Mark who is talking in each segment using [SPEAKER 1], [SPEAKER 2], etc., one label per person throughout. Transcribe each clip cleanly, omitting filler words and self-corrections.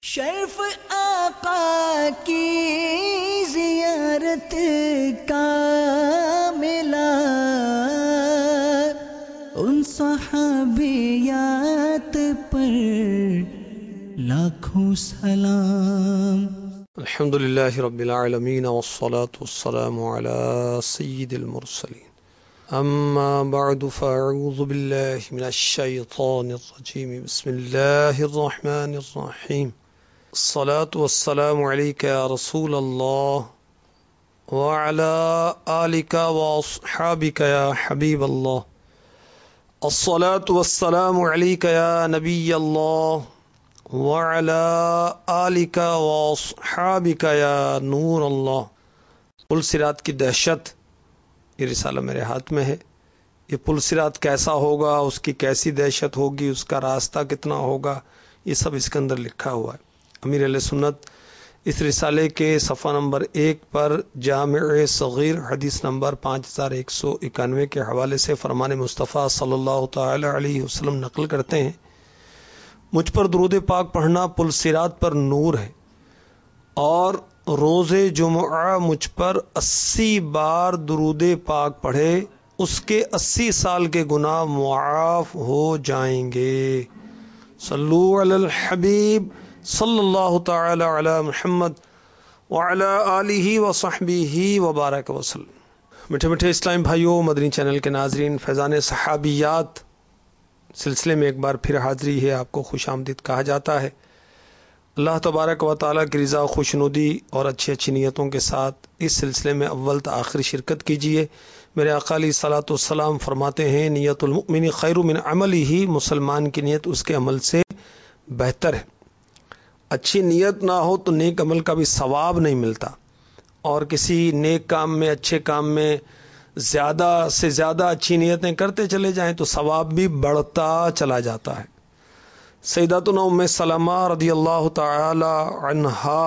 [SPEAKER 1] شرف آقا کی زیارت کا ملا، ان صحابیات پر لاکھوں سلام۔
[SPEAKER 2] الحمدللہ رب العالمین والصلاة والسلام علی سید المرسلین، اما بعد فاعوذ باللہ من الشیطان الرجیم، بسم اللہ الرحمن الرحیم، الصلاة والسلام علیک یا رسول اللہ وعلی آلک واصحابک یا حبیب اللہ، الصلاة والسلام علیک یا نبی اللہ وعلی آلک واصحابک یا نور اللہ۔ پل صراط کی دہشت، یہ رسالہ میرے ہاتھ میں ہے۔ یہ پل صراط کیسا ہوگا، اس کی کیسی دہشت ہوگی، اس کا راستہ کتنا ہوگا، یہ سب اس کے اندر لکھا ہوا ہے۔ امیر اہل سنت اس رسالے کے صفحہ نمبر 1 پر جامع صغیر حدیث نمبر 5191 کے حوالے سے فرمان مصطفیٰ صلی اللہ تعالی علیہ وسلم نقل کرتے ہیں، مجھ پر درود پاک پڑھنا پل صراط پر نور ہے، اور روز جمعہ مجھ پر 80 بار درود پاک پڑھے اس کے 80 سال کے گناہ معاف ہو جائیں گے۔ صلو علی الحبیب صلی اللہ تعالی علی محمد وعلی آلہ وصحبہ وبارک وسلم۔ میٹھے میٹھے اسلام بھائیوں، مدنی چینل کے ناظرین، فیضان صحابیات سلسلے میں ایک بار پھر حاضری ہے، آپ کو خوش آمدید کہا جاتا ہے۔ اللہ تبارک و تعالیٰ کی رضا، خوشنودی اور اچھی نیتوں کے ساتھ اس سلسلے میں اول تا آخر شرکت کیجیے۔ میرے آقا علیہ الصلوۃ والسلام فرماتے ہیں، نیت المؤمن خیر من عملہ، مسلمان کی نیت اس کے عمل سے بہتر ہے۔ اچھی نیت نہ ہو تو نیک عمل کا بھی ثواب نہیں ملتا، اور کسی نیک کام میں، اچھے کام میں زیادہ سے زیادہ اچھی نیتیں کرتے چلے جائیں تو ثواب بھی بڑھتا چلا جاتا ہے۔ سیداتنا ام سلمہ رضی اللہ تعالی عنہا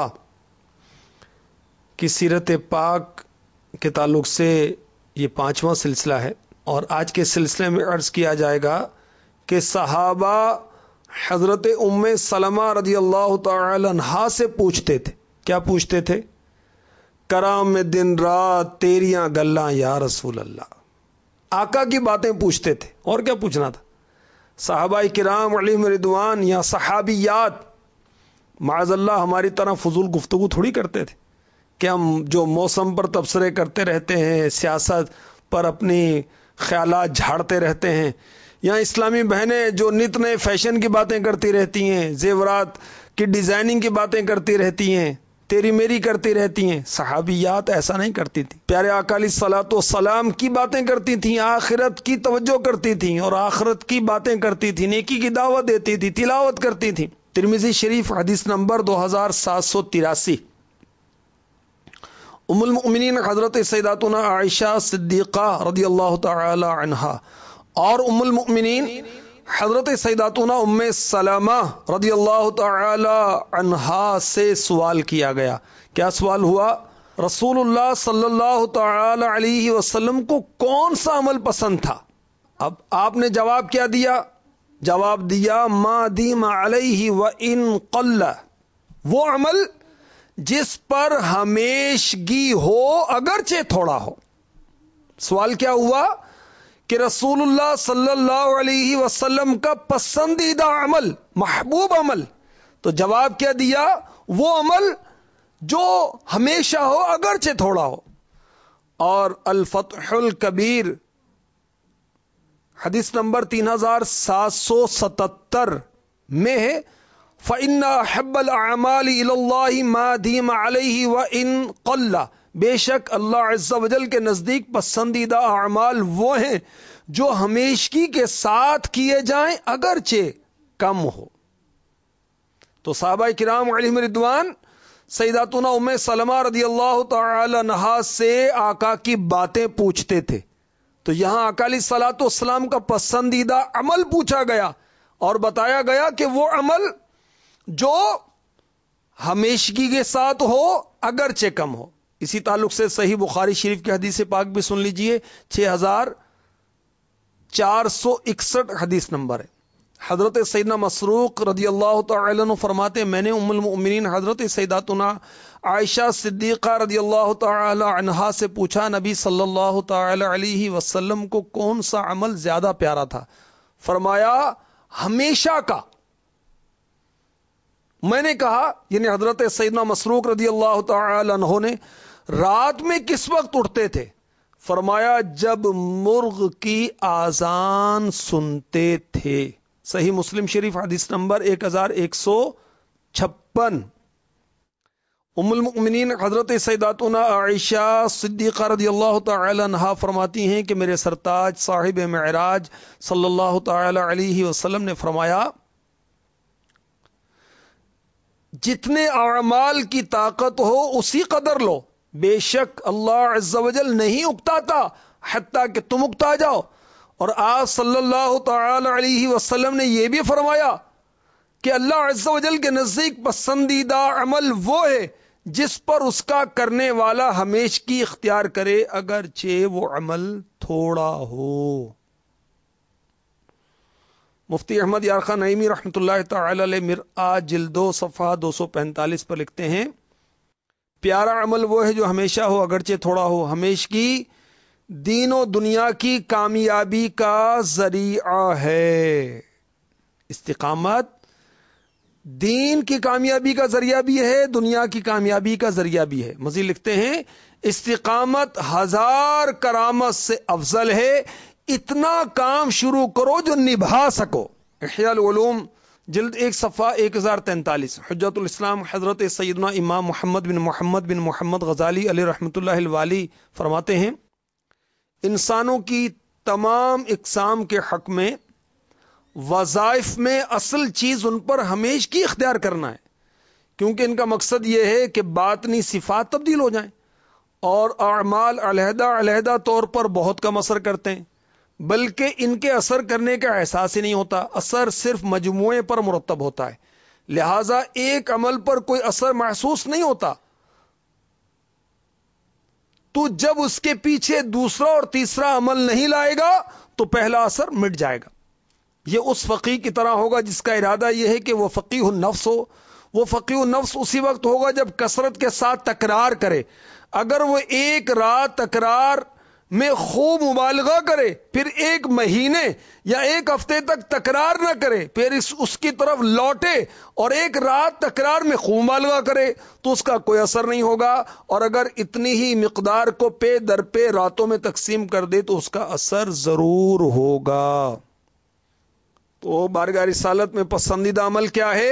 [SPEAKER 2] کی سیرت پاک کے تعلق سے یہ 5واں سلسلہ ہے، اور آج کے سلسلے میں عرض کیا جائے گا کہ صحابہ حضرت ام سلمہ رضی اللہ تعالی عنہا سے پوچھتے تھے۔ کیا پوچھتے تھے؟ کرام میں دن رات تیریاں گلاں یا رسول اللہ، آقا کی باتیں پوچھتے تھے۔ اور کیا پوچھنا تھا؟ صحابہ کرام علیہم رضوان یا صحابیات معاذ اللہ ہماری طرح فضول گفتگو تھوڑی کرتے تھے کہ ہم جو موسم پر تبصرے کرتے رہتے ہیں، سیاست پر اپنی خیالات جھاڑتے رہتے ہیں، یا اسلامی بہنیں جو نت نئے فیشن کی باتیں کرتی رہتی ہیں، زیورات کی ڈیزائننگ کی باتیں کرتی رہتی ہیں، تیری میری کرتی رہتی ہیں۔ صحابیات ایسا نہیں کرتی تھی، پیارے آقا علیہ الصلوۃ والسلام کی باتیں کرتی تھیں، آخرت کی توجہ کرتی تھیں، اور آخرت کی باتیں کرتی تھیں، نیکی کی دعوت دیتی تھی، تلاوت کرتی تھیں۔ ترمذی شریف حدیث نمبر 2783، ام المؤمنین حضرت سیداتنا عائشہ صدیقہ رضی اللہ تعالی عنہا اور ام المؤمنین حضرت سیداتنا ام سلمہ رضی اللہ تعالی عنہا سے سوال کیا گیا۔ کیا سوال ہوا؟ رسول اللہ صلی اللہ تعالی علیہ وسلم کو کون سا عمل پسند تھا؟ اب آپ نے جواب کیا دیا؟ جواب دیا ما دیم علیہ وان قل، وہ عمل جس پر ہمیشگی ہو اگرچہ تھوڑا ہو۔ سوال کیا ہوا؟ کہ رسول اللہ صلی اللہ علیہ وسلم کا پسندیدہ عمل، محبوب عمل، تو جواب کیا دیا؟ وہ عمل جو ہمیشہ ہو اگرچہ تھوڑا ہو۔ اور الفتح الکبیر حدیث نمبر 3777 میں ہے، فَإِنَّ أَحَبَّ الْأَعْمَالِ إِلَى اللَّهِ مَا دِيمَ عَلَيْهِ وَإِن قَلَّ، بے شک اللہ عز و جل کے نزدیک پسندیدہ اعمال وہ ہیں جو ہمیشگی کے ساتھ کیے جائیں اگرچہ کم ہو۔ تو صحابہ کرام علیہم رضوان سیداتنا ام سلمہ رضی اللہ تعالی عنہا سے آقا کی باتیں پوچھتے تھے، تو یہاں آقا علیہ الصلوۃ والسلام کا پسندیدہ عمل پوچھا گیا اور بتایا گیا کہ وہ عمل جو ہمیشگی کے ساتھ ہو اگرچہ کم ہو۔ اسی تعلق سے صحیح بخاری شریف کی حدیث پاک بھی سن لیجئے، 6461 حدیث نمبر ہے۔ حضرت سیدنا مسروق رضی اللہ تعالی عنہ فرماتے ہیں میں نے ام المؤمنین حضرت سیداتنا عائشہ صدیقہ رضی اللہ تعالی عنہا سے پوچھا نبی صلی اللہ تعالی علیہ وسلم کو کون سا عمل زیادہ پیارا تھا؟ فرمایا ہمیشہ کا۔ میں نے کہا یعنی حضرت سیدنا مسروق رضی اللہ تعالی عنہ نے رات میں کس وقت اٹھتے تھے؟ فرمایا جب مرغ کی آذان سنتے تھے۔ صحیح مسلم شریف حدیث نمبر 1156۔ ام المؤمنین حضرت سیداتنا عائشہ صدیقہ رضی اللہ تعالی عنہا فرماتی ہیں کہ میرے سرتاج صاحب معراج صلی اللہ تعالی علیہ وسلم نے فرمایا جتنے اعمال کی طاقت ہو اسی قدر لو، بے شک اللہ عز و جل نہیں اکتاتا حتیٰ کہ تم اکتا جاؤ۔ اور آپ صلی اللہ تعالی علیہ وسلم نے یہ بھی فرمایا کہ اللہ عز و جل کے نزدیک پسندیدہ عمل وہ ہے جس پر اس کا کرنے والا ہمیشگی اختیار کرے اگرچہ وہ عمل تھوڑا ہو۔ مفتی احمد یار خان نعیمی رحمۃ اللہ تعالی علیہ مرآت جلد 2 صفحہ 245 پر لکھتے ہیں پیارا عمل وہ ہے جو ہمیشہ ہو اگرچہ تھوڑا ہو، ہمیشگی دین و دنیا کی کامیابی کا ذریعہ ہے۔ استقامت دین کی کامیابی کا ذریعہ بھی ہے، دنیا کی کامیابی کا ذریعہ بھی ہے۔ مزید لکھتے ہیں استقامت 1000 کرامت سے افضل ہے، اتنا کام شروع کرو جو نبھا سکو۔ احیاء العلوم جلد 1 صفحہ 1043۔ حجت الاسلام حضرت سیدنا امام محمد بن محمد غزالی علیہ رحمۃ اللہ الوالی فرماتے ہیں انسانوں کی تمام اقسام کے حق میں وظائف میں اصل چیز ان پر ہمیشگی اختیار کرنا ہے، کیونکہ ان کا مقصد یہ ہے کہ باطنی صفات تبدیل ہو جائیں اور اعمال علیحدہ علیحدہ طور پر بہت کم اثر کرتے ہیں، بلکہ ان کے اثر کرنے کا احساس ہی نہیں ہوتا، اثر صرف مجموعے پر مرتب ہوتا ہے، لہذا ایک عمل پر کوئی اثر محسوس نہیں ہوتا تو جب اس کے پیچھے دوسرا اور تیسرا عمل نہیں لائے گا تو پہلا اثر مٹ جائے گا۔ یہ اس فقیہ کی طرح ہوگا جس کا ارادہ یہ ہے کہ وہ فقیہ النفس ہو۔ وہ فقیہ النفس اسی وقت ہوگا جب کثرت کے ساتھ تکرار کرے۔ اگر وہ ایک رات تکرار میں خوب مبالغہ کرے پھر ایک مہینے یا ایک ہفتے تک تکرار نہ کرے پھر اس کی طرف لوٹے اور ایک رات تکرار میں خوب مبالغہ کرے تو اس کا کوئی اثر نہیں ہوگا، اور اگر اتنی ہی مقدار کو پے در پے راتوں میں تقسیم کر دے تو اس کا اثر ضرور ہوگا۔ تو بارگاہ رسالت میں پسندیدہ عمل کیا ہے؟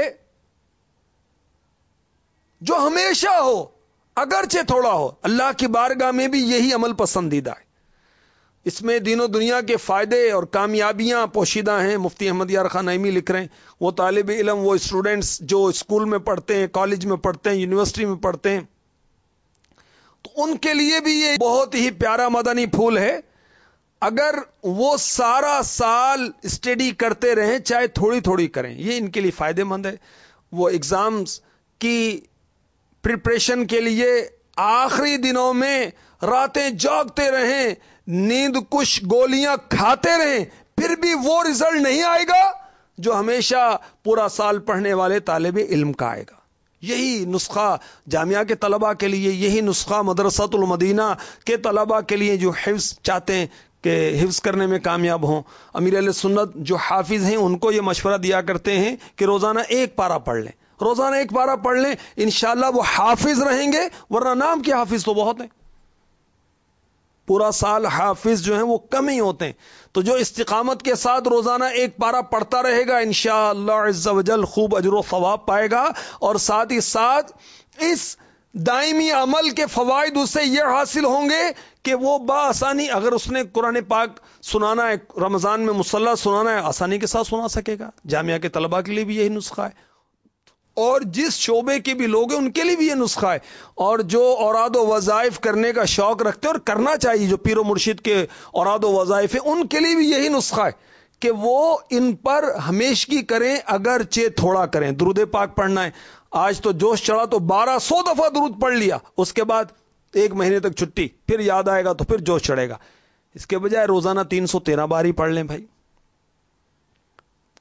[SPEAKER 2] جو ہمیشہ ہو اگرچہ تھوڑا ہو۔ اللہ کی بارگاہ میں بھی یہی عمل پسندیدہ ہے، اس میں دین و دنیا کے فائدے اور کامیابیاں پوشیدہ ہیں۔ مفتی احمد یار خان نعیمی لکھ رہے ہیں وہ طالب علم، وہ اسٹوڈنٹس جو اسکول میں پڑھتے ہیں، کالج میں پڑھتے ہیں، یونیورسٹی میں پڑھتے ہیں، تو ان کے لیے بھی یہ بہت ہی پیارا مدنی پھول ہے۔ اگر وہ سارا سال اسٹڈی کرتے رہیں چاہے تھوڑی تھوڑی کریں، یہ ان کے لیے فائدہ مند ہے۔ وہ ایگزامز کی پریپریشن کے لیے آخری دنوں میں راتیں جاگتے رہیں، نیند کش گولیاں کھاتے رہیں، پھر بھی وہ رزلٹ نہیں آئے گا جو ہمیشہ پورا سال پڑھنے والے طالب علم کا آئے گا۔ یہی نسخہ جامعہ کے طلباء کے لیے، یہی نسخہ مدرسۃ المدینہ کے طلباء کے لیے جو حفظ چاہتے ہیں کہ حفظ کرنے میں کامیاب ہوں۔ امیر اہل سنت جو حافظ ہیں ان کو یہ مشورہ دیا کرتے ہیں کہ روزانہ 1 پارہ پڑھ لیں، روزانہ 1 پارہ پڑھ لیں، انشاءاللہ وہ حافظ رہیں گے، ورنہ نام کے حافظ تو بہت ہیں، پورا سال حافظ جو ہیں وہ کم ہی ہوتے ہیں۔ تو جو استقامت کے ساتھ روزانہ 1 پارہ پڑھتا رہے گا انشاءاللہ عز و جل خوب اجر و ثواب پائے گا، اور ساتھ ہی ساتھ اس دائمی عمل کے فوائد اسے یہ حاصل ہوں گے کہ وہ بآسانی اگر اس نے قرآن پاک سنانا ہے، رمضان میں مصلی سنانا ہے، آسانی کے ساتھ سنا سکے گا۔ جامعہ کے طلباء کے لیے بھی یہی نسخہ ہے، اور جس شعبے کے بھی لوگ ہیں ان کے لیے بھی یہ نسخہ ہے، اور جو اوراد و وظائف کرنے کا شوق رکھتے ہیں اور کرنا چاہیے، جو پیر و مرشد کے اوراد و وظائف ہیں ان کے لیے بھی یہی نسخہ ہے کہ وہ ان پر ہمیشگی کریں اگرچہ تھوڑا کریں۔ درود پاک پڑھنا ہے، آج تو جوش چڑھا تو 1200 دفعہ درود پڑھ لیا، اس کے بعد 1 مہینے تک چھٹی، پھر یاد آئے گا تو پھر جوش چڑھے گا، اس کے بجائے روزانہ 313 بار ہی پڑھ لیں بھائی۔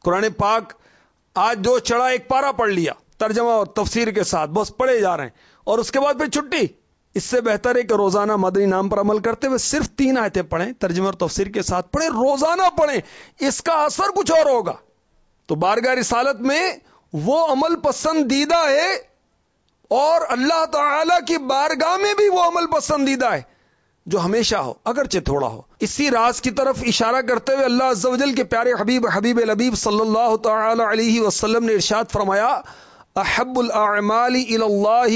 [SPEAKER 2] قرآن پاک آج جو چڑھا ایک پارہ پڑھ لیا ترجمہ اور تفسیر کے ساتھ، بس پڑھے جا رہے ہیں اور اس کے بعد پھر چھٹی۔ اس سے بہتر ہے کہ روزانہ مدنی نام پر عمل کرتے ہوئے صرف 3 آیتیں پڑھیں، ترجمہ اور تفسیر کے ساتھ پڑھیں، روزانہ پڑھیں، اس کا اثر کچھ اور ہوگا۔ تو بارگاہ رسالت میں وہ عمل پسندیدہ ہے اور اللہ تعالی کی بارگاہ میں بھی وہ عمل پسندیدہ ہے جو ہمیشہ ہو، اگرچہ تھوڑا ہو۔ اسی راز کی طرف اشارہ کرتے ہوئے اللہ عز و جل کے پیارے حبیب لبیب صلی اللہ تعالی علیہ وسلم نے ارشاد فرمایا، احب الاعمال الی اللہ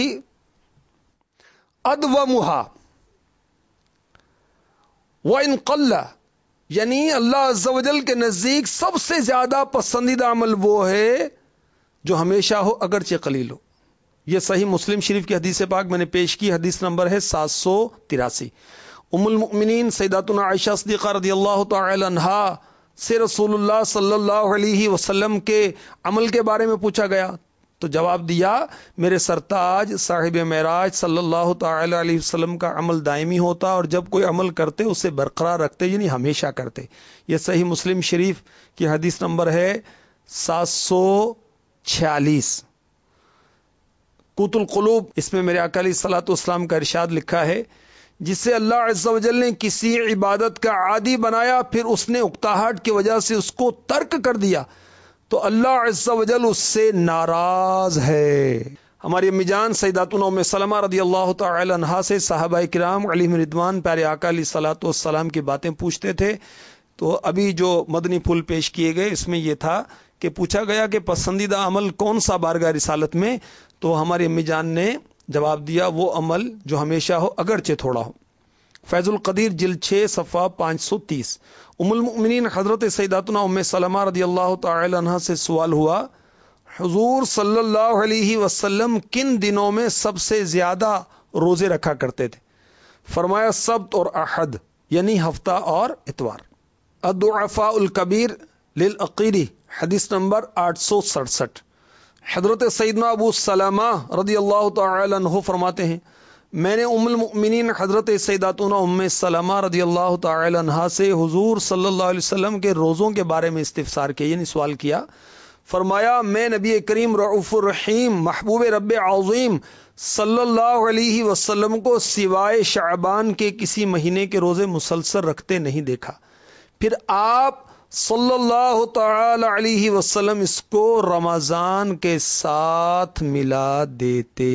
[SPEAKER 2] ادومها وان قل، یعنی اللہ عز و جل کے نزدیک سب سے زیادہ پسندیدہ عمل وہ ہے جو ہمیشہ ہو اگرچہ قلیل ہو۔ یہ صحیح مسلم شریف کی حدیث پاک میں نے پیش کی، حدیث نمبر ہے 783۔ ام المؤمنین سیداتنا عائشہ صدیقہ رضی اللہ تعالی عنہا سے رسول اللہ صلی اللہ علیہ وسلم کے عمل کے بارے میں پوچھا گیا تو جواب دیا، میرے سرتاج صاحب معراج صلی اللہ تعالی علیہ وسلم کا عمل دائمی ہوتا اور جب کوئی عمل کرتے اسے برقرار رکھتے، یعنی ہمیشہ کرتے۔ یہ صحیح مسلم شریف کی حدیث نمبر ہے 746۔ قوت القلوب، اس میں میرے آقا علیہ الصلوۃ والسلام کا ارشاد لکھا ہے، جسے اللہ عز و جل نے کسی عبادت کا عادی بنایا پھر اس نے اکتاہٹ کی وجہ سے اس کو ترک کر دیا تو اللہ عز و جل اس سے ناراض ہے۔ ہماری امی جان سیداتنا ام سلمہ رضی اللہ تعالی عنہا سے صحابہ کرام علیہم رضوان پیارے آقا علیہ الصلوۃ والسلام کی باتیں پوچھتے تھے۔ تو ابھی جو مدنی پھول پیش کیے گئے اس میں یہ تھا کہ پوچھا گیا کہ پسندیدہ عمل کون سا بارگاہ رسالت میں، تو ہماری امی جان نے جواب دیا وہ عمل جو ہمیشہ ہو اگرچہ تھوڑا ہو۔ فیض القدیر جلد 6 صفحہ 530۔ ام المؤمنین حضرت سیداتنا ام سلمہ رضی اللہ تعالی عنہ سے سوال ہوا، حضور صلی اللہ علیہ وسلم کن دنوں میں سب سے زیادہ روزے رکھا کرتے تھے؟ فرمایا سبت اور احد، یعنی ہفتہ اور اتوار۔ الضعفاء الکبیر للعقیلی حدیث نمبر 867۔ حضرت سیدنا ابو سلمہ رضی اللہ تعالی عنہ فرماتے ہیں، میں نے ام المؤمنین حضرت سیداتنا ام سلمہ رضی اللہ تعالی عنہا سے حضور صلی اللہ علیہ وسلم کے روزوں کے بارے میں استفسار کیا، یعنی سوال کیا۔ فرمایا میں نبی کریم رؤوف الرحیم محبوب رب عظیم صلی اللہ علیہ وسلم کو سوائے شعبان کے کسی مہینے کے روزے مسلسل رکھتے نہیں دیکھا، پھر آپ صلی اللہ تعالی علیہ وسلم اس کو رمضان کے ساتھ ملا دیتے۔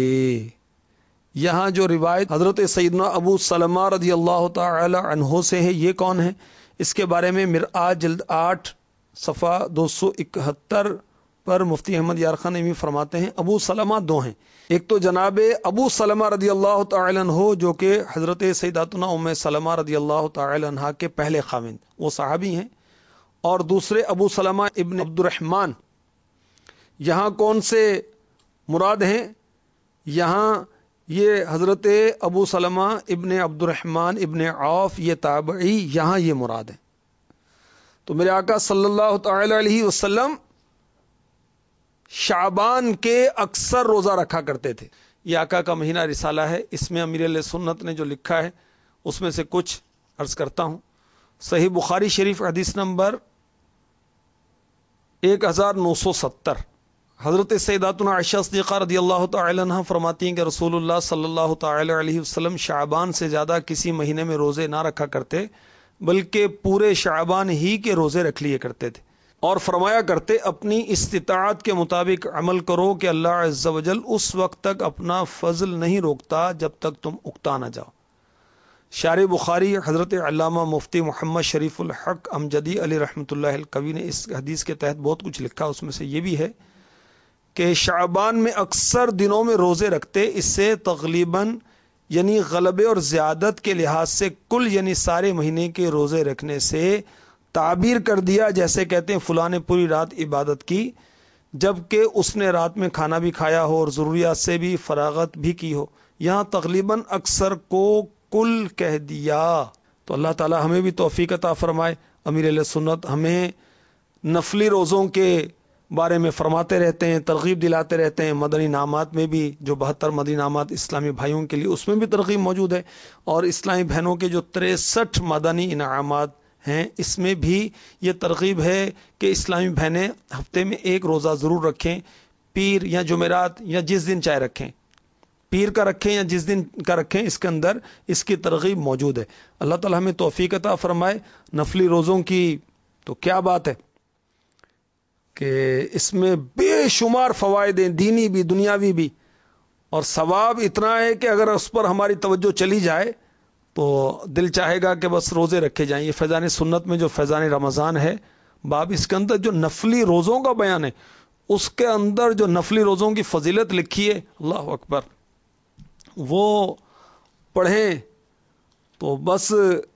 [SPEAKER 2] یہاں جو روایت حضرت سیدنا ابو سلمہ رضی اللہ تعالی عنہ سے ہے، یہ کون ہے؟ اس کے بارے میں مرآت جلد 8 صفحہ 271 پر مفتی احمد یار خان نعیمی فرماتے ہیں، ابو سلمہ 2 ہیں، ایک تو جناب ابو سلمہ رضی اللہ تعالی عنہ جو کہ حضرت سیداتنا ام سلمہ رضی اللہ تعالی عنہ کے پہلے خاوند، وہ صحابی ہیں، اور دوسرے ابو سلمہ ابن عبد الرحمن۔ یہاں کون سے مراد ہیں؟ یہاں یہ حضرت ابو سلمہ ابن عبد الرحمن ابن عوف، یہ تابعی، یہاں یہ مراد ہے۔ تو میرے آقا صلی اللہ تعالی علیہ وسلم شعبان کے اکثر روزہ رکھا کرتے تھے۔ یہ آقا کا مہینہ رسالہ ہے، اس میں امیر علیہ سنت نے جو لکھا ہے اس میں سے کچھ عرض کرتا ہوں۔ صحیح بخاری شریف حدیث نمبر 1970، حضرت سیداتنا عائشہ صدیقہ رضی اللہ تعالی عنہ فرماتی ہیں کہ رسول اللہ صلی اللہ تعالی علیہ وسلم شعبان سے زیادہ کسی مہینے میں روزے نہ رکھا کرتے، بلکہ پورے شعبان ہی کے روزے رکھ لیے کرتے تھے، اور فرمایا کرتے اپنی استطاعت کے مطابق عمل کرو کہ اللہ عز و جل اس وقت تک اپنا فضل نہیں روکتا جب تک تم اکتا نہ جاؤ۔ شارح بخاری حضرت علامہ مفتی محمد شریف الحق امجدی علی رحمۃ اللہ القوی نے اس حدیث کے تحت بہت کچھ لکھا، اس میں سے یہ بھی ہے کہ شعبان میں اکثر دنوں میں روزے رکھتے، اس سے تغلیباً یعنی غلبے اور زیادت کے لحاظ سے کل یعنی سارے مہینے کے روزے رکھنے سے تعبیر کر دیا جیسے کہتے ہیں فلاں نے پوری رات عبادت کی، جبکہ اس نے رات میں کھانا بھی کھایا ہو اور ضروریات سے بھی فراغت بھی کی ہو۔ یہاں تقریباً اکثر کو کل کہہ دیا۔ تو اللہ تعالی ہمیں بھی توفیق عطا فرمائے۔ امیر علیہ سنت ہمیں نفلی روزوں کے بارے میں فرماتے رہتے ہیں، ترغیب دلاتے رہتے ہیں۔ مدنی انعامات میں بھی جو 72 مدنی انعامات اسلامی بھائیوں کے لیے، اس میں بھی ترغیب موجود ہے، اور اسلامی بہنوں کے جو 63 مدنی انعامات ہیں اس میں بھی یہ ترغیب ہے کہ اسلامی بہنیں ہفتے میں ایک روزہ ضرور رکھیں، پیر یا جمعرات یا جس دن چاہے رکھیں، پیر کا رکھیں یا جس دن کا رکھیں، اس کے اندر اس کی ترغیب موجود ہے۔ اللہ تعالیٰ ہمیں توفیق عطا فرمائے۔ نفلی روزوں کی تو کیا بات ہے کہ اس میں بے شمار فوائد ہیں، دینی بھی دنیاوی بھی، اور ثواب اتنا ہے کہ اگر اس پر ہماری توجہ چلی جائے تو دل چاہے گا کہ بس روزے رکھے جائیں۔ یہ فیضان سنت میں جو فیضان رمضان ہے باب، اس کے اندر جو نفلی روزوں کا بیان ہے، اس کے اندر جو نفلی روزوں کی فضیلت لکھی ہے، اللہ اکبر، وہ پڑھیں تو بس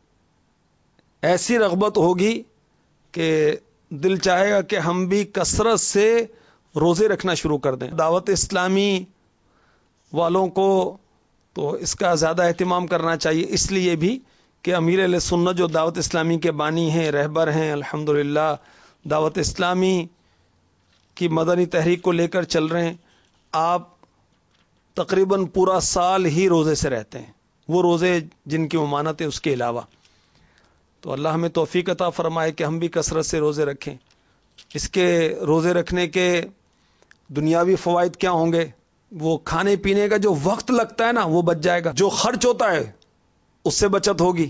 [SPEAKER 2] ایسی رغبت ہوگی کہ دل چاہے گا کہ ہم بھی کثرت سے روزے رکھنا شروع کر دیں۔ دعوت اسلامی والوں کو تو اس کا زیادہ اہتمام کرنا چاہیے، اس لیے بھی کہ امیر اہل سنت جو دعوت اسلامی کے بانی ہیں، رہبر ہیں، الحمدللہ دعوت اسلامی کی مدنی تحریک کو لے کر چل رہے ہیں۔ آپ تقریباً پورا سال ہی روزے سے رہتے ہیں، وہ روزے جن کی ممانت ہے اس کے علاوہ۔ تو اللہ ہمیں توفیق عطا فرمائے کہ ہم بھی کثرت سے روزے رکھیں۔ اس کے روزے رکھنے کے دنیاوی فوائد کیا ہوں گے؟ وہ کھانے پینے کا جو وقت لگتا ہے نا وہ بچ جائے گا، جو خرچ ہوتا ہے اس سے بچت ہوگی،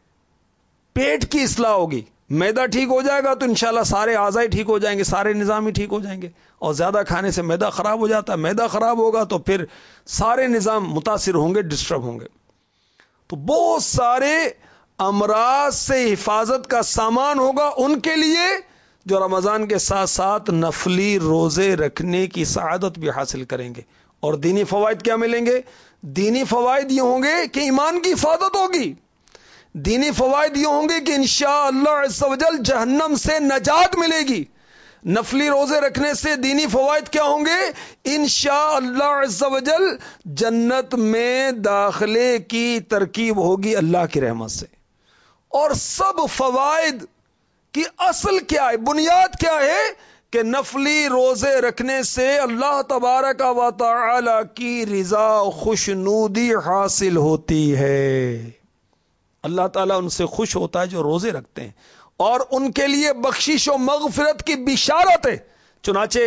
[SPEAKER 2] پیٹ کی اصلاح ہوگی، معدہ ٹھیک ہو جائے گا تو انشاءاللہ سارے اعضاء ٹھیک ہو جائیں گے، سارے نظام ہی ٹھیک ہو جائیں گے۔ اور زیادہ کھانے سے معدہ خراب ہو جاتا ہے، معدہ خراب ہوگا تو پھر سارے نظام متاثر ہوں گے، ڈسٹرب ہوں گے۔ تو بہت سارے امراض سے حفاظت کا سامان ہوگا ان کے لیے جو رمضان کے ساتھ ساتھ نفلی روزے رکھنے کی سعادت بھی حاصل کریں گے۔ اور دینی فوائد کیا ملیں گے؟ دینی فوائد یہ ہوں گے کہ ایمان کی حفاظت ہوگی، دینی فوائد یہ ہوں گے کہ انشاءاللہ عز و جل جہنم سے نجات ملے گی۔ نفلی روزے رکھنے سے دینی فوائد کیا ہوں گے؟ انشاءاللہ عز و جل جنت میں داخلے کی ترکیب ہوگی اللہ کی رحمت سے۔ اور سب فوائد کی اصل کیا ہے، بنیاد کیا ہے؟ کہ نفلی روزے رکھنے سے اللہ تبارک و تعالی کی رضا و خوشنودی حاصل ہوتی ہے۔ اللہ تعالیٰ ان سے خوش ہوتا ہے جو روزے رکھتے ہیں، اور ان کے لیے بخشش و مغفرت کی بشارت ہے۔ چنانچہ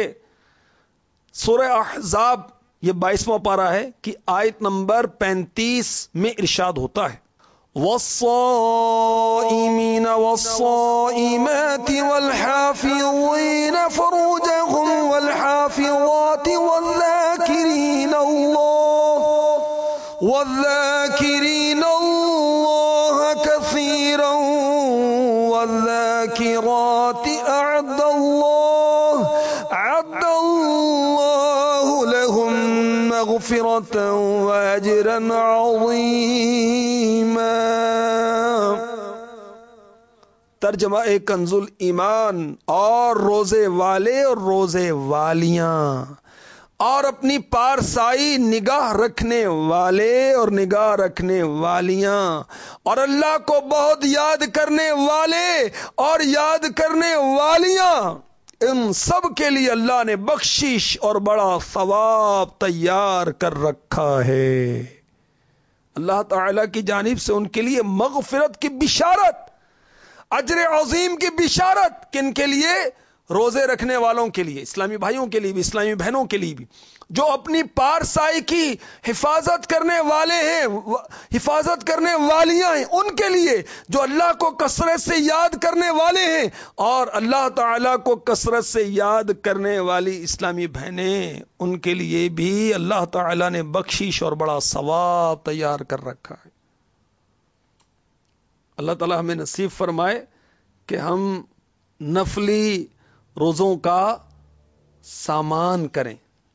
[SPEAKER 2] سورہ احزاب یہ 22واں پارہ ہے کہ آیت نمبر 35 میں ارشاد ہوتا ہے، والصائمین والصائمات والحافظین فروجهم والحافظات والذاکرین اللہ کثیرا والذاکرات اعد اللہ لهم مغفرة واجرا عظیما۔ ترجمہ کنز ایمان، اور روزے والے اور روزے والیاں، اور اپنی پارسائی نگاہ رکھنے والے اور نگاہ رکھنے والیاں، اور اللہ کو بہت یاد کرنے والے اور یاد کرنے والیاں، ان سب کے لیے اللہ نے بخشش اور بڑا ثواب تیار کر رکھا ہے۔ اللہ تعالی کی جانب سے ان کے لیے مغفرت کی بشارت، اجر عظیم کی بشارت، کن کے لیے؟ روزے رکھنے والوں کے لیے، اسلامی بھائیوں کے لیے بھی، اسلامی بہنوں کے لیے بھی، جو اپنی پارسائی کی حفاظت کرنے والے ہیں، حفاظت کرنے والیاں ہیں، ان کے لیے جو اللہ کو کثرت سے یاد کرنے والے ہیں، اور اللہ تعالیٰ کو کثرت سے یاد کرنے والی اسلامی بہنیں، ان کے لیے بھی اللہ تعالیٰ نے بخشش اور بڑا ثواب تیار کر رکھا ہے۔ اللہ تعالیٰ ہمیں نصیب فرمائے کہ ہم نفلی روزوں کا سامان کریں۔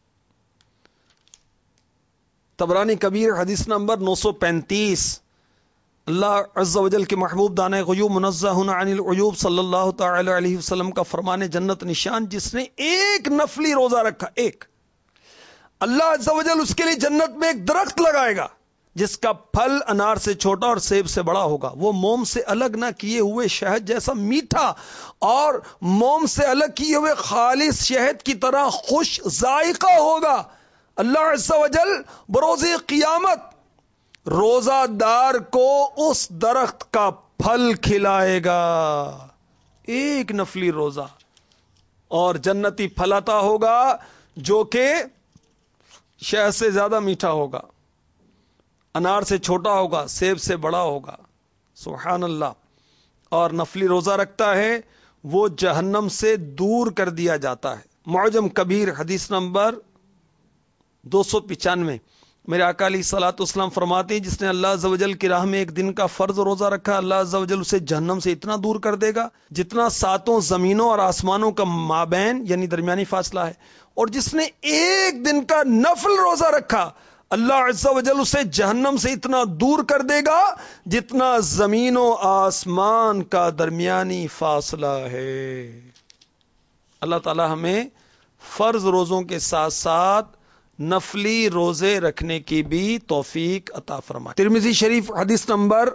[SPEAKER 2] طبرانی کبیر حدیث نمبر 935، اللہ عز و جل کے محبوب دانۂ غیوب منزہ عن العیوب صلی اللہ تعالی علیہ وسلم کا فرمان جنت نشان، جس نے ایک نفلی روزہ رکھا، ایک، اللہ عز و جل اس کے لیے جنت میں ایک درخت لگائے گا جس کا پھل انار سے چھوٹا اور سیب سے بڑا ہوگا، وہ موم سے الگ نہ کیے ہوئے شہد جیسا میٹھا اور موم سے الگ کیے ہوئے خالص شہد کی طرح خوش ذائقہ ہوگا۔ اللہ عز و جل بروز قیامت روزہ دار کو اس درخت کا پھل کھلائے گا. ایک نفلی روزہ اور جنتی پھل عطا ہوگا جو کہ شہد سے زیادہ میٹھا ہوگا، انار سے چھوٹا ہوگا، سیب سے بڑا ہوگا. سبحان اللہ. اور نفلی روزہ رکھتا ہے وہ جہنم سے دور کر دیا جاتا ہے. معجم کبیر حدیث نمبر 295. میرے آقا علیہ الصلوۃ والسلام فرماتے ہیں جس نے اللہ عز و جل کی راہ میں ایک دن کا فرض روزہ رکھا، اللہ عز و جل اسے جہنم سے اتنا دور کر دے گا جتنا 7 زمینوں اور آسمانوں کا مابین یعنی درمیانی فاصلہ ہے. اور جس نے ایک دن کا نفل روزہ رکھا، اللہ عز و جل اسے جہنم سے اتنا دور کر دے گا جتنا زمین و آسمان کا درمیانی فاصلہ ہے. اللہ تعالی ہمیں فرض روزوں کے ساتھ ساتھ نفلی روزے رکھنے کی بھی توفیق عطا فرمائے. ترمذی شریف حدیث نمبر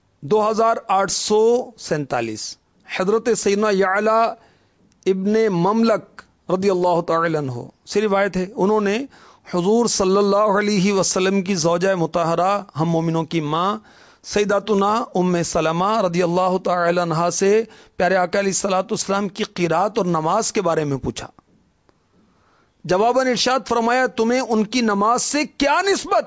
[SPEAKER 2] 2847. حضرت سیدنا یعلا ابن مملک رضی اللہ تعالی عنہ سے روایت ہے، انہوں نے حضور صلی اللہ علیہ وسلم کی زوجہ مطہرہ ہم مومنوں کی ماں سیداتنا ام سلمہ رضی اللہ تعالی عنہا سے پیارے آقا علیہ الصلوۃ والسلام کی قرات اور نماز کے بارے میں پوچھا. جواباً ارشاد فرمایا تمہیں ان کی نماز سے کیا نسبت؟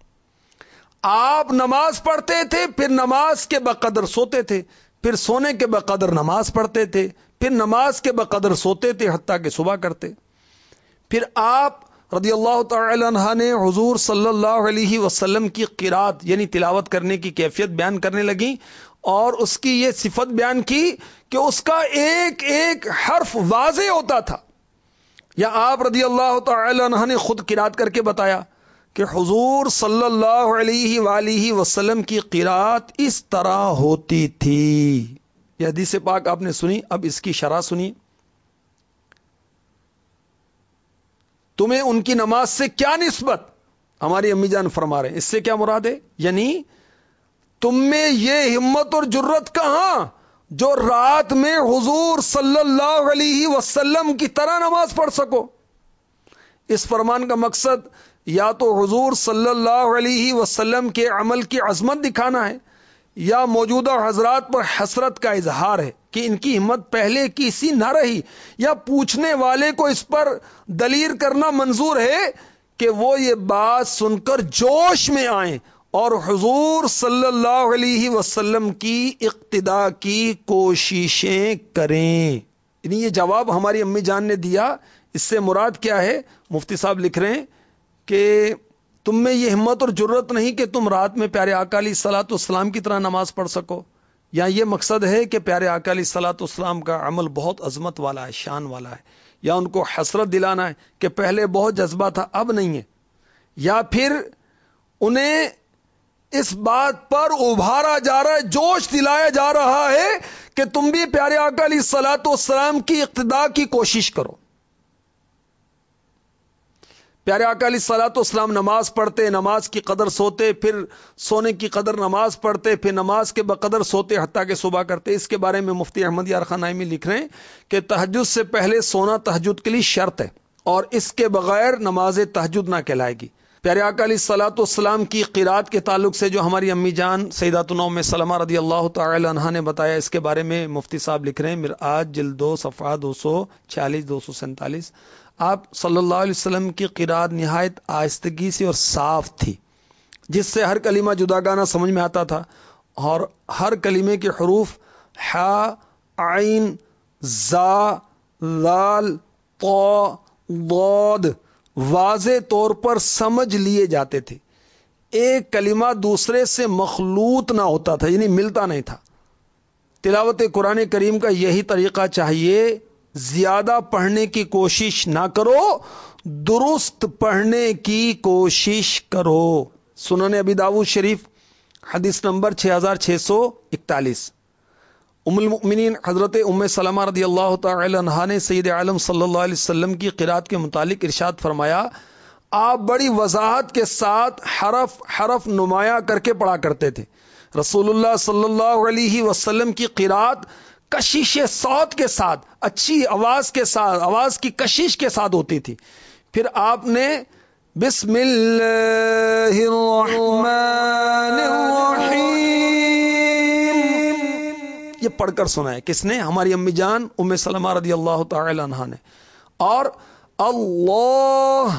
[SPEAKER 2] آپ نماز پڑھتے تھے، پھر نماز کے بقدر سوتے تھے، پھر سونے کے بقدر نماز پڑھتے تھے، پھر نماز کے بقدر سوتے تھے حتیٰ کہ صبح کرتے. پھر آپ رضی اللہ تعالی عنہ نے حضور صلی اللہ علیہ وسلم کی قرات یعنی تلاوت کرنے کی کیفیت بیان کرنے لگیں اور اس کی یہ صفت بیان کی کہ اس کا ایک ایک حرف واضح ہوتا تھا. یا آپ رضی اللہ تعالی عنہ نے خود قرات کر کے بتایا کہ حضور صلی اللہ علیہ وآلہ وسلم کی قرات اس طرح ہوتی تھی. یہ حدیث پاک آپ نے سنی، اب اس کی شرح سنی. تمہیں ان کی نماز سے کیا نسبت؟ ہماری امی جان فرما رہے ہیں اس سے کیا مراد ہے؟ یعنی تم میں یہ ہمت اور جرت کہاں جو رات میں حضور صلی اللہ علیہ وسلم کی طرح نماز پڑھ سکو. اس فرمان کا مقصد یا تو حضور صلی اللہ علیہ وسلم کے عمل کی عظمت دکھانا ہے یا موجودہ حضرات پر حسرت کا اظہار ہے کہ ان کی ہمت پہلے کی سی نہ رہی، یا پوچھنے والے کو اس پر دلیر کرنا منظور ہے کہ وہ یہ بات سن کر جوش میں آئیں اور حضور صلی اللہ علیہ وسلم کی اقتداء کی کوششیں کریں. یعنی یہ جواب ہماری امی جان نے دیا. اس سے مراد کیا ہے؟ مفتی صاحب لکھ رہے ہیں کہ تم میں یہ ہمت اور جرت نہیں کہ تم رات میں پیارے آقا علیہ الصلوۃ والسلام کی طرح نماز پڑھ سکو، یا یہ مقصد ہے کہ پیارے آقا علیہ الصلوۃ والسلام کا عمل بہت عظمت والا ہے، شان والا ہے، یا ان کو حسرت دلانا ہے کہ پہلے بہت جذبہ تھا اب نہیں ہے، یا پھر انہیں اس بات پر ابھارا جا رہا ہے، جوش دلایا جا رہا ہے کہ تم بھی پیارے آقا علیہ الصلوۃ والسلام کی اقتداء کی کوشش کرو. پیارے آقا علیہ الصلوۃ والسلام نماز پڑھتے، نماز کی قدر سوتے، پھر سونے کی قدر نماز پڑھتے، پھر نماز کے بقدر سوتے حتیٰ کہ صبح کرتے. اس کے بارے میں مفتی احمد یار خان نائمی لکھ رہے ہیں کہ تہجد سے پہلے سونا تہجد کے لیے شرط ہے اور اس کے بغیر نماز تہجد نہ کہلائے گی. پیارے آقا علیہ الصلوۃ والسلام کی قرات کے تعلق سے جو ہماری امی جان سیداتنا ام سلمہ رضی اللہ تعالی عنہا نے بتایا، اس کے بارے میں مفتی صاحب لکھ رہے ہیں مرآت جلد 2 صفحہ 246 247. آپ صلی اللہ علیہ وسلم کی قرات نہایت آہستگی سے اور صاف تھی، جس سے ہر کلمہ جداگانہ سمجھ میں آتا تھا اور ہر کلمے کے حروف ح، عین، زا، ذال، طا، ضاد واضح طور پر سمجھ لیے جاتے تھے. ایک کلمہ دوسرے سے مخلوط نہ ہوتا تھا، یعنی ملتا نہیں تھا. تلاوت قرآن کریم کا یہی طریقہ چاہیے. زیادہ پڑھنے کی کوشش نہ کرو، درست پڑھنے کی کوشش کرو. سنن ابی داؤد شریف حدیث نمبر 6641. ام المؤمنین حضرت ام سلمہ رضی اللہ تعالی عنہا نے سید عالم صلی اللہ علیہ وسلم کی قرات کے متعلق ارشاد فرمایا، آپ بڑی وضاحت کے ساتھ حرف حرف نمایاں کر کے پڑھا کرتے تھے. رسول اللہ صلی اللہ علیہ وسلم کی قرات کشش صوت کے ساتھ، اچھی آواز کے ساتھ، آواز کی کشش کے ساتھ ہوتی تھی. پھر آپ نے بسم اللہ الرحمن الرحیم یہ پڑھ کر سنائے. کس نے؟ ہماری امی جان ام سلمہ رضی اللہ تعالی عنہا نے. اور اللہ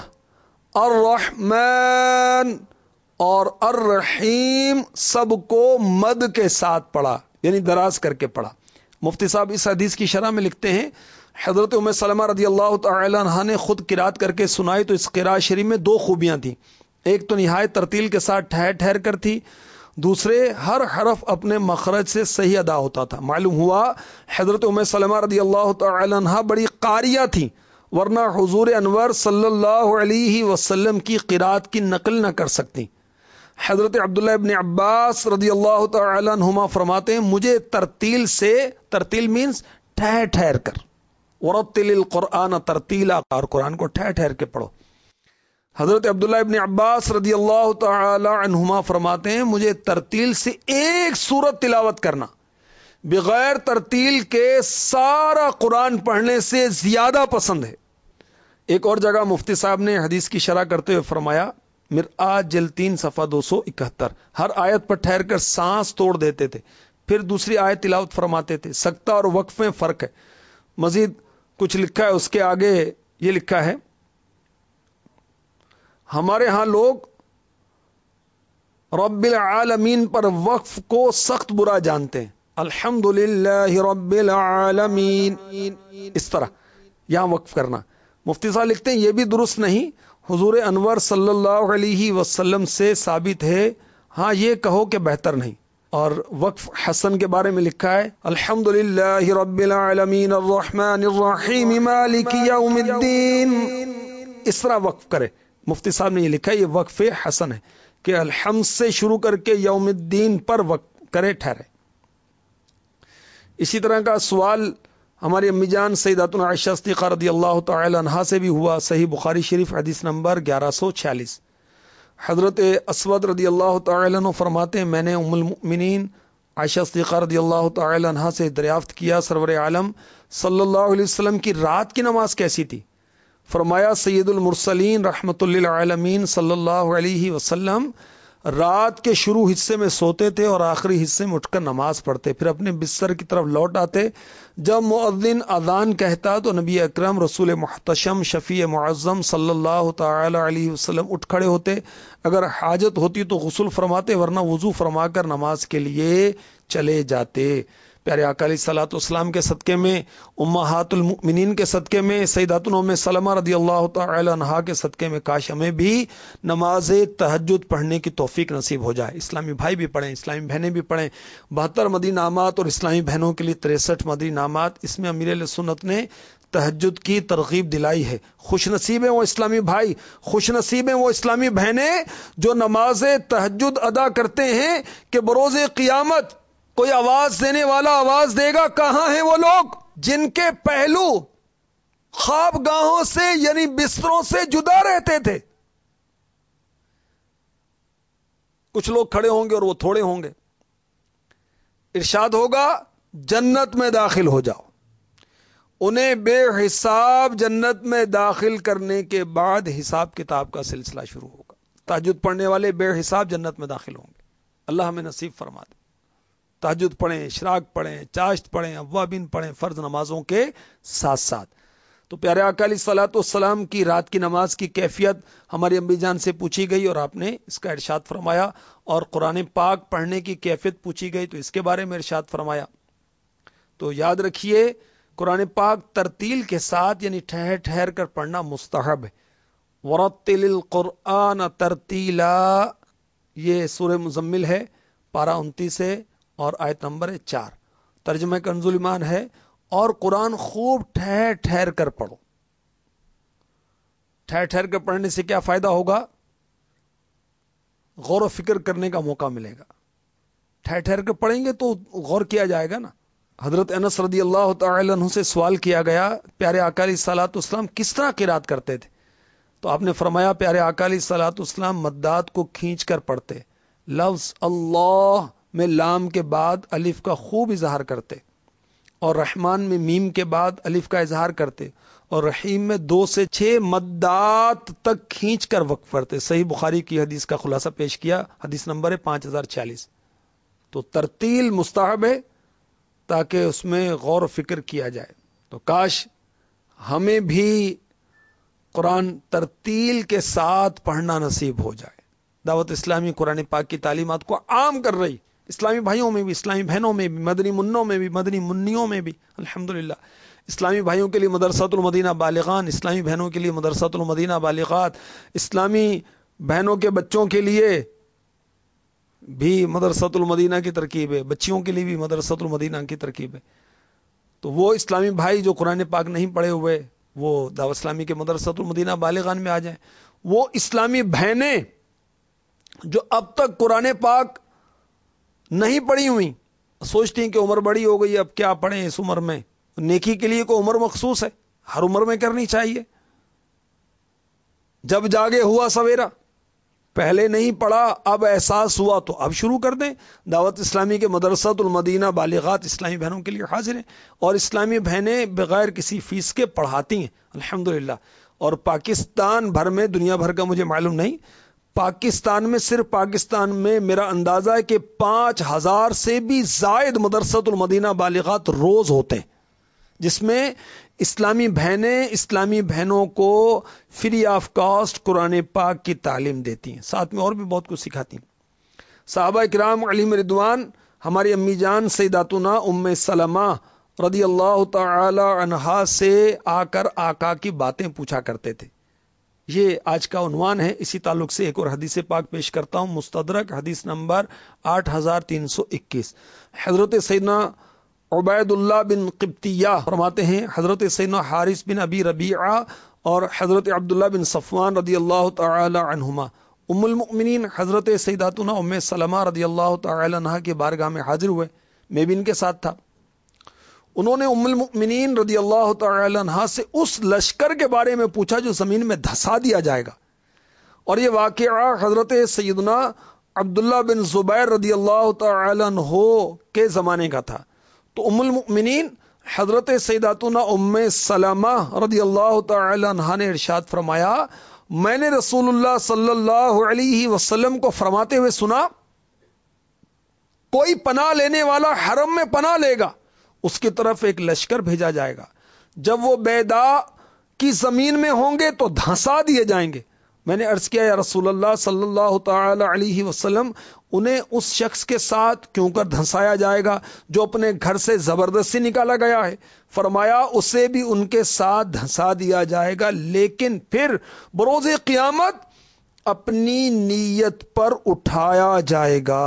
[SPEAKER 2] الرحمن اور الرحیم سب کو مد کے ساتھ پڑھا، یعنی دراز کر کے پڑھا. مفتی صاحب اس حدیث کی شرح میں لکھتے ہیں حضرت ام سلمہ رضی اللہ تعالی عنہا نے خود قرات کر کے سنائی تو اس قرات شریف میں دو خوبیاں تھیں. ایک تو نہایت ترتیل کے ساتھ ٹھہر ٹھہر کر تھی، دوسرے ہر حرف اپنے مخرج سے صحیح ادا ہوتا تھا. معلوم ہوا حضرت ام سلمہ رضی اللہ تعالی عنہا بڑی قاریہ تھی، ورنہ حضور انور صلی اللہ علیہ وسلم کی قرات کی نقل نہ کر سکتی. حضرت عبداللہ ابن عباس رضی اللہ تعالی عنہما فرماتے ہیں مجھے ترتیل سے، ترتیل مینز ٹھہر ٹھہر کر، ورتل القرآن ترتیلا، اور قرآن کو ٹھہر ٹھہر کے پڑھو. حضرت عبداللہ ابن عباس رضی اللہ تعالی عنہما فرماتے ہیں مجھے ترتیل سے ایک سورت تلاوت کرنا بغیر ترتیل کے سارا قرآن پڑھنے سے زیادہ پسند ہے. ایک اور جگہ مفتی صاحب نے حدیث کی شرح کرتے ہوئے فرمایا مرآت جلد 3 صفحہ 271، ہر آیت پر ٹھہر کر سانس توڑ دیتے تھے، پھر دوسری آیت تلاوت فرماتے تھے. سکتہ اور وقف میں فرق ہے. مزید کچھ لکھا ہے، اس کے آگے یہ لکھا ہے ہمارے ہاں لوگ رب العالمین پر وقف کو سخت برا جانتے ہیں. الحمدللہ رب العالمین، اس طرح یہاں وقف کرنا. مفتی صاحب لکھتے ہیں یہ بھی درست نہیں، حضور انور صلی اللہ علیہ وسلم سے ثابت ہے، ہاں یہ کہو کہ بہتر نہیں. اور وقف حسن کے بارے میں لکھا ہے الحمدللہ رب العالمین الرحمن الرحیم مالک یوم الدین، اس طرح وقف کرے. مفتی صاحب نے یہ لکھا ہے یہ وقف حسن ہے کہ الحمد سے شروع کر کے یوم الدین پر وقف کرے، ٹھہرے. اسی طرح کا سوال ہماری امی جان سیداتنا عائشہ صدیقہ رضی اللہ تعالی عنہا سے بھی ہوا. صحیح بخاری شریف حدیث نمبر 1146. حضرت اسود رضی اللہ تعالی عنہ فرماتے ہیں میں نے ام المؤمنین عائشہ صدیقہ رضی اللہ تعالی عنہا سے دریافت کیا سرور عالم صلی اللہ علیہ وسلم کی رات کی نماز کیسی تھی؟ فرمایا سید المرسلین رحمت للعالمین صلی اللہ علیہ وسلم رات کے شروع حصے میں سوتے تھے اور آخری حصے میں اٹھ کر نماز پڑھتے، پھر اپنے بستر کی طرف لوٹ آتے. جب مؤذن اذان کہتا تو نبی اکرم رسول محتشم شفیع معظم صلی اللہ تعالی علیہ وسلم اٹھ کھڑے ہوتے. اگر حاجت ہوتی تو غسل فرماتے، ورنہ وضو فرما کر نماز کے لیے چلے جاتے. پیارے آقا علیہ الصلوۃ والسلام کے صدقے میں، امہات المؤمنین کے صدقے میں، سیداتنا ام سلمہ رضی اللہ تعالی عنہا کے صدقے میں کاش ہمیں بھی نماز تہجد پڑھنے کی توفیق نصیب ہو جائے. اسلامی بھائی بھی پڑھیں، اسلامی بہنیں بھی پڑھیں. 72 مدنی انعامات اور اسلامی بہنوں کے لیے 63 مدنی انعامات، اس میں امیر اہل سنت نے تہجد کی ترغیب دلائی ہے. خوش نصیب ہیں وہ اسلامی بھائی، خوش نصیب ہیں وہ اسلامی بہنیں جو نماز تہجد ادا کرتے ہیں کہ بروز قیامت کوئی آواز دینے والا آواز دے گا. کہاں ہیں وہ لوگ جن کے پہلو خواب گاہوں سے یعنی بستروں سے جدا رہتے تھے؟ کچھ لوگ کھڑے ہوں گے اور وہ تھوڑے ہوں گے. ارشاد ہوگا جنت میں داخل ہو جاؤ. انہیں بے حساب جنت میں داخل کرنے کے بعد حساب کتاب کا سلسلہ شروع ہوگا. تہجد پڑھنے والے بے حساب جنت میں داخل ہوں گے. اللہ ہمیں نصیب فرما دے. تہجد پڑھیں، اشراق پڑھیں، چاشت پڑھیں، اوابین پڑھیں، فرض نمازوں کے ساتھ ساتھ. تو پیارے آقا علیہ الصلوۃ والسلام کی رات کی نماز کی کیفیت ہماری امی جان سے پوچھی گئی اور آپ نے اس کا ارشاد فرمایا. اور قرآن پاک پڑھنے کی کیفیت پوچھی گئی تو اس کے بارے میں ارشاد فرمایا. تو یاد رکھیے قرآن پاک ترتیل کے ساتھ یعنی ٹھہر ٹھہر کر پڑھنا مستحب ہے. ورتل القرآن ترتیلا، یہ سورہ مزمل ہے، پارہ 29 ہے اور آیت نمبر 4. ترجمہ کنز الایمان ہے اور قرآن خوب ٹھہر ٹھہر کر پڑھو. ٹھہر ٹھہر کر پڑھنے سے کیا فائدہ ہوگا؟ غور و فکر کرنے کا موقع ملے گا. ٹھہر ٹھہر کر پڑھیں گے تو غور کیا جائے گا نا. حضرت انس رضی اللہ تعالی عنہ سے سوال کیا گیا پیارے آقا علیہ الصلوۃ والسلام کس طرح قرات کرتے تھے؟ تو آپ نے فرمایا پیارے آقا علیہ الصلوۃ والسلام مدات کو کھینچ کر پڑھتے، لفظ اللہ میں لام کے بعد الف کا خوب اظہار کرتے، اور رحمان میں میم کے بعد الف کا اظہار کرتے، اور رحیم میں 2 سے 6 مدات تک کھینچ کر وقف کرتے. صحیح بخاری کی حدیث کا خلاصہ پیش کیا، حدیث نمبر ہے 5040. تو ترتیل مستحب ہے تاکہ اس میں غور و فکر کیا جائے. تو کاش ہمیں بھی قرآن ترتیل کے ساتھ پڑھنا نصیب ہو جائے. دعوت اسلامی قرآن پاک کی تعلیمات کو عام کر رہی، اسلامی بھائیوں میں بھی، اسلامی بہنوں میں بھی، مدنی منوں میں بھی، مدنی منیوں میں بھی. الحمدللہ اسلامی بھائیوں کے لیے مدرسۃ المدینہ بالغان، اسلامی بہنوں کے لیے مدرسۃ المدینہ بالغات، اسلامی بہنوں کے بچوں کے لیے بھی مدرسۃ المدینہ کی ترکیب ہے، بچیوں کے لیے بھی مدرسۃ المدینہ کی ترکیب ہے. تو وہ اسلامی بھائی جو قرآن پاک نہیں پڑھے ہوئے وہ دعوت اسلامی کے مدرسۃ المدینہ بالغان میں آ جائیں. وہ اسلامی بہنیں جو اب تک قرآن پاک نہیں پڑھی ہوئی، سوچتی ہیں کہ عمر بڑی ہو گئی اب کیا پڑھیں اس عمر میں. نیکی کے لیے کوئی عمر مخصوص ہے؟ ہر عمر میں کرنی چاہیے. جب جاگے ہوا سویرا، پہلے نہیں پڑھا اب احساس ہوا تو اب شروع کر دیں. دعوت اسلامی کے مدرسۃ المدینہ بالغات اسلامی بہنوں کے لیے حاضر ہیں، اور اسلامی بہنیں بغیر کسی فیس کے پڑھاتی ہیں الحمدللہ. اور پاکستان بھر میں، دنیا بھر کا مجھے معلوم نہیں، پاکستان میں، صرف پاکستان میں میرا اندازہ ہے کہ 5000 سے بھی زائد مدرسۃ المدینہ بالغات روز ہوتے ہیں، جس میں اسلامی بہنیں اسلامی بہنوں کو فری آف کاسٹ قرآن پاک کی تعلیم دیتی ہیں، ساتھ میں اور بھی بہت کچھ سکھاتی ہیں. صحابہ کرام علیہم رضوان، ہماری امی جان سیداتنا ام سلمہ رضی اللہ تعالی عنہا سے آ کر آقا کی باتیں پوچھا کرتے تھے. یہ آج کا عنوان ہے. اسی تعلق سے ایک اور حدیث پاک پیش کرتا ہوں، مستدرک حدیث نمبر 8321. حضرت سیدنا عبید اللہ بن قبطیہ فرماتے ہیں، حضرت سیدنا حارث بن ابی ربیعہ اور حضرت عبداللہ بن صفوان رضی اللہ تعالی عنہما ام المؤمنین حضرت سیداتنا ام سلمہ رضی اللہ تعالی عنہا کی بارگاہ میں حاضر ہوئے. میں بھی ان کے ساتھ تھا. انہوں نے ام المؤمنین رضی اللہ تعالی عنہا سے اس لشکر کے بارے میں پوچھا جو زمین میں دھسا دیا جائے گا. اور یہ واقعہ حضرت سیدنا عبداللہ بن زبیر رضی اللہ تعالی عنہ کے زمانے کا تھا. تو ام المؤمنین حضرت سیداتنا ام سلمہ رضی اللہ تعالی عنہا نے ارشاد فرمایا، میں نے رسول اللہ صلی اللہ علیہ وسلم کو فرماتے ہوئے سنا، کوئی پناہ لینے والا حرم میں پناہ لے گا، اس کی طرف ایک لشکر بھیجا جائے گا، جب وہ بیدا کی زمین میں ہوں گے تو دھنسا دیے جائیں گے. میں نے عرض کیا یا رسول اللہ صلی اللہ تعالی علیہ وسلم، انہیں اس شخص کے ساتھ کیوں کر دھنسایا جائے گا جو اپنے گھر سے زبردستی نکالا گیا ہے؟ فرمایا اسے بھی ان کے ساتھ دھنسا دیا جائے گا، لیکن پھر بروز قیامت اپنی نیت پر اٹھایا جائے گا.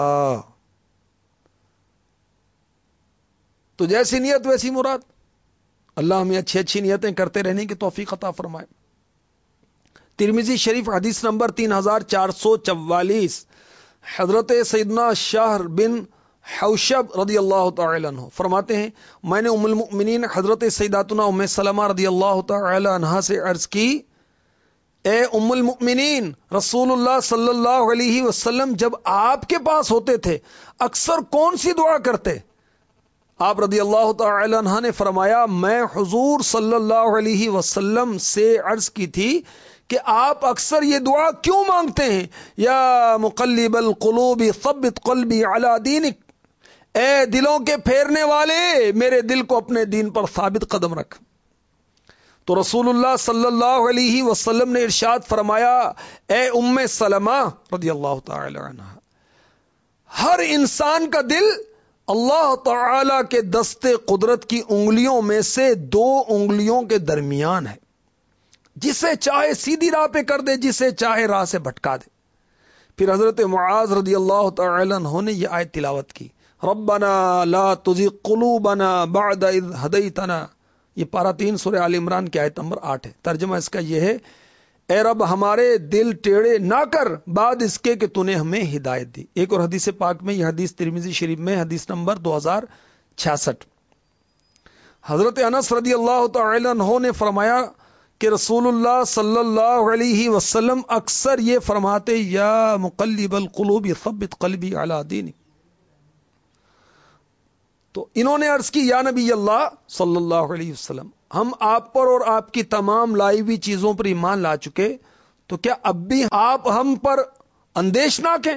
[SPEAKER 2] تو جیسی نیت ویسی مراد. اللہ ہمیں اچھی اچھی نیتیں کرتے رہنے کی توفیق عطا فرمائے. ترمذی شریف حدیث نمبر 3444، حضرت سیدنا شہر بن حوشب رضی اللہ تعالی عنہ فرماتے ہیں، میں نے ام المؤمنین حضرت سیداتنا ام سلمہ رضی اللہ تعالی عنہا سے عرض کی، اے ام المؤمنین، رسول اللہ صلی اللہ علیہ وسلم جب آپ کے پاس ہوتے تھے اکثر کون سی دعا کرتے؟ آپ رضی اللہ تعالی عنہ نے فرمایا، میں حضور صلی اللہ علیہ وسلم سے عرض کی تھی کہ آپ اکثر یہ دعا کیوں مانگتے ہیں، یا مقلب القلوب ثبت قلبی علی دینک، اے دلوں کے پھیرنے والے میرے دل کو اپنے دین پر ثابت قدم رکھ. تو رسول اللہ صلی اللہ علیہ وسلم نے ارشاد فرمایا، اے ام سلمہ رضی اللہ تعالی عنہ، ہر انسان کا دل اللہ تعالی کے دستے قدرت کی انگلیوں میں سے 2 انگلیوں کے درمیان ہے، جسے چاہے سیدھی راہ پہ کر دے، جسے چاہے راہ سے بھٹکا دے. پھر حضرت معاذ رضی اللہ تعالی عنہ نے یہ آیت تلاوت کی، ربنا لا تزغ قلوبنا بعد اذ ہدیتنا. یہ پارہ 3 سورہ آل عمران کی آیت نمبر 8 ہے. ترجمہ اس کا یہ ہے، اے رب ہمارے دل ٹیڑے نہ کر بعد اس کے کہ تو نے ہمیں ہدایت دی. ایک اور حدیث پاک میں، یہ حدیث ترمذی شریف میں حدیث نمبر 2066، حضرت انس رضی اللہ تعالی عنہ نے فرمایا کہ رسول اللہ صلی اللہ علیہ وسلم اکثر یہ فرماتے، یا مقلب القلوب ثبت قلبی علی دینک. تو انہوں نے عرض کی، یا نبی اللہ صلی اللہ علیہ وسلم، ہم آپ پر اور آپ کی تمام لائی ہوئی چیزوں پر ایمان لا چکے، تو کیا اب بھی آپ ہم پر اندیشناک ہیں؟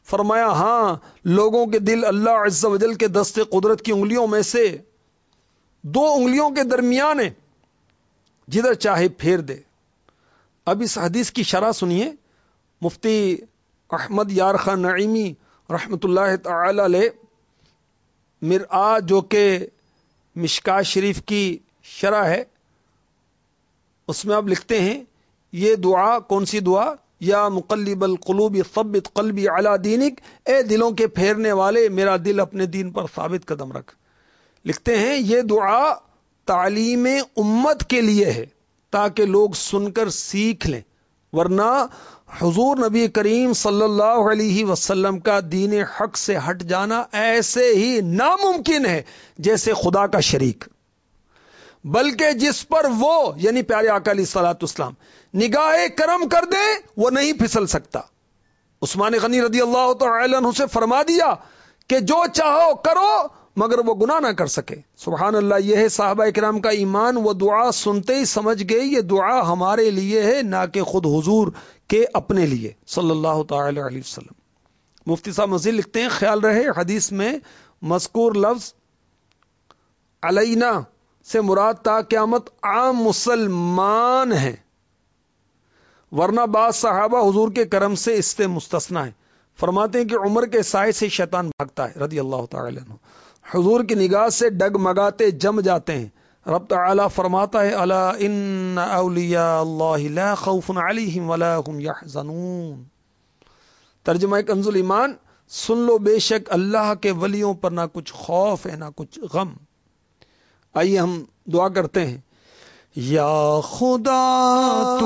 [SPEAKER 2] فرمایا ہاں لوگوں کے دل اللہ عز و جل کے دست قدرت کی انگلیوں میں سے 2 انگلیوں کے درمیان ہے، جدھر چاہے پھیر دے۔ اب اس حدیث کی شرح سنیے۔ مفتی احمد یار خان نعیمی رحمت اللہ تعالی علیہ مرآ جو کہ مشکاۃ شریف کی شرح ہے، اس میں آپ لکھتے ہیں یہ دعا کون سی دعا؟ یا مقلب القلوب ثبت قلبی علی دینک، اے دلوں کے پھیرنے والے میرا دل اپنے دین پر ثابت قدم رکھ۔ لکھتے ہیں یہ دعا تعلیم امت کے لیے ہے تاکہ لوگ سن کر سیکھ لیں، ورنہ حضور نبی کریم صلی اللہ علیہ وسلم کا دین حق سے ہٹ جانا ایسے ہی ناممکن ہے جیسے خدا کا شریک، بلکہ جس پر وہ یعنی پیارے آقا علیہ الصلوۃ والسلام نگاہ کرم کر دے وہ نہیں پھسل سکتا۔ عثمان غنی رضی اللہ تعالی عنہ سے فرما دیا کہ جو چاہو کرو مگر وہ گناہ نہ کر سکے۔ سبحان اللہ، یہ ہے صحابہ کرام کا ایمان۔ وہ دعا سنتے ہی سمجھ گئے یہ دعا ہمارے لیے ہے، نہ کہ خود حضور کے اپنے لیے صلی اللہ تعالی علیہ وسلم۔ مفتی صاحب مزید لکھتے ہیں خیال رہے حدیث میں مذکور لفظ علینا سے مراد تا قیامت عام مسلمان ہیں، ورنہ بعض صحابہ حضور کے کرم سے اس سے مستثنا ہیں۔ فرماتے ہیں کہ عمر کے سائے سے شیطان بھاگتا ہے رضی اللہ تعالی عنہ، حضور کی نگاہ سے ڈگمگاتے جم جاتے ہیں۔ رب تعالی فرماتا ہے الا ان اولیاء اللہ لا خوف علیہم ولا هم یحزنون۔ ترجمہ کنز ایمان، سن لو بے شک اللہ کے ولیوں پر نہ کچھ خوف ہے نہ کچھ غم۔ آئیے ہم دعا کرتے ہیں۔ یا خدا تو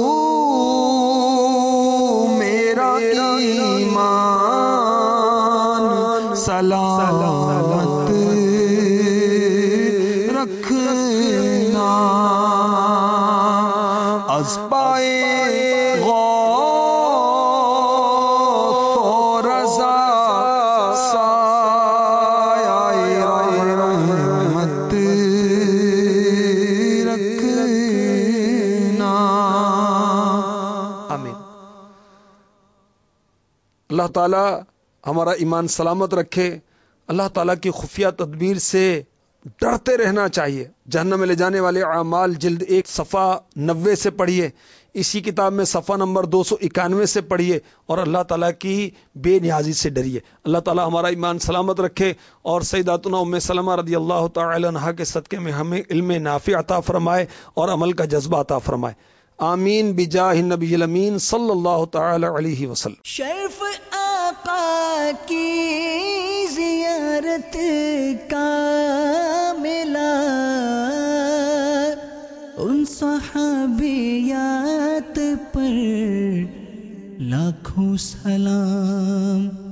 [SPEAKER 2] میرا ایمان سلامت رکھنا، از پائے غوث و رضا سایہ رحمت رکھنا، آمین۔ اللہ تعالی ہمارا ایمان سلامت رکھے۔ اللہ تعالیٰ کی خفیہ تدبیر سے ڈرتے رہنا چاہیے۔ جہنم میں لے جانے والے اعمال جلد 1 صفحہ 90 سے پڑھیے، اسی کتاب میں صفحہ نمبر 291 سے پڑھیے، اور اللہ تعالیٰ کی بے نیازی سے ڈریے۔ اللہ تعالیٰ ہمارا ایمان سلامت رکھے اور سیداتنا ام سلمہ رضی اللہ تعالی عنہا کے صدقے میں ہمیں علم نافع عطا فرمائے اور عمل کا جذبہ عطا فرمائے، آمین بجاہ النبی الامین صلی اللہ تعالی علیہ وسلم۔
[SPEAKER 1] شرف آقا کی زیارت کا ملا، ان صحابیات پر لاکھوں سلام۔